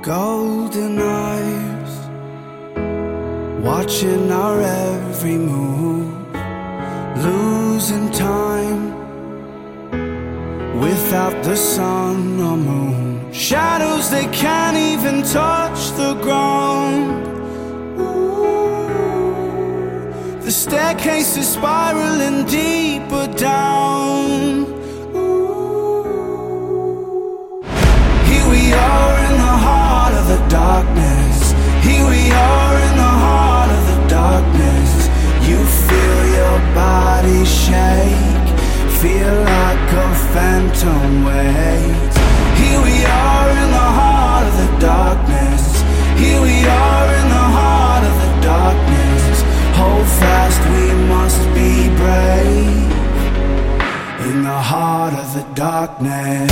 Golden eyes, watching our every move, losing time without the sun or moon. Shadows, they can't even touch the ground. Ooh, the staircase is spiraling deeper down. Ooh, here we are in the heart of the darkness. Here we are in the heart of the darkness. You feel your body shake, feel like a phantom waits. Here we are in the heart of the darkness. Here we are in the heart of the darkness. Hold fast, we must be brave. In the heart of the darkness.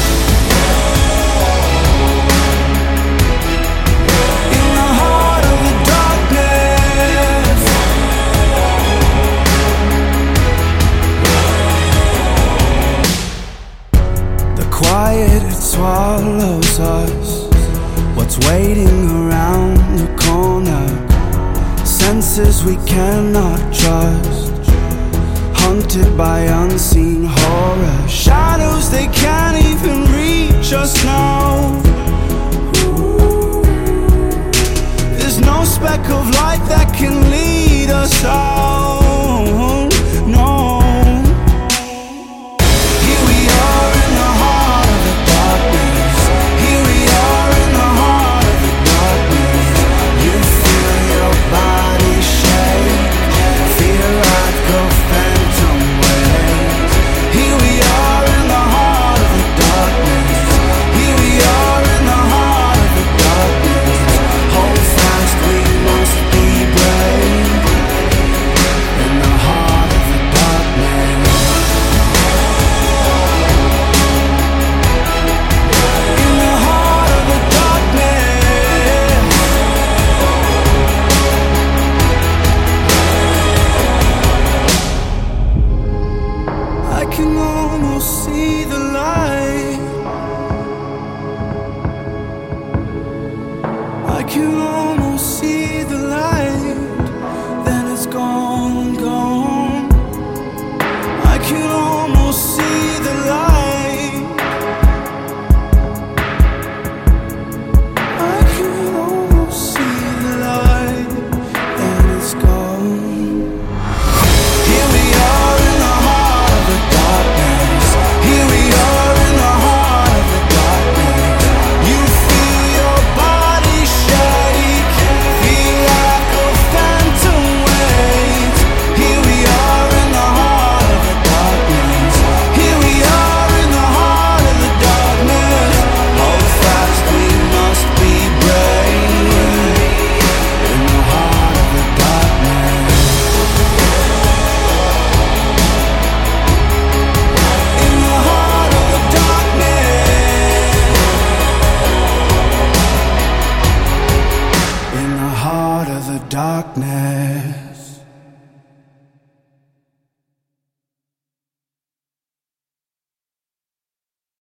Quiet, it swallows us. What's waiting around the corner? Senses we cannot trust, haunted by unseen horror. Shadows, they can't even reach us now. Ooh, there's no speck of light that can lead us out. No. I can almost see the light. I can almost see the light. Then it's gone, gone. I can almost see the light. I can almost see the light. Then it's gone. Here we are in the heart of the darkness. Here we are in the heart of the darkness. You feel your body shake, feel like a phantom waits. Here we are in the heart of the darkness. Here we are in the heart of the darkness. Hold fast, we must be brave. In the heart of the darkness. In the heart of the darkness. In the heart of the darkness.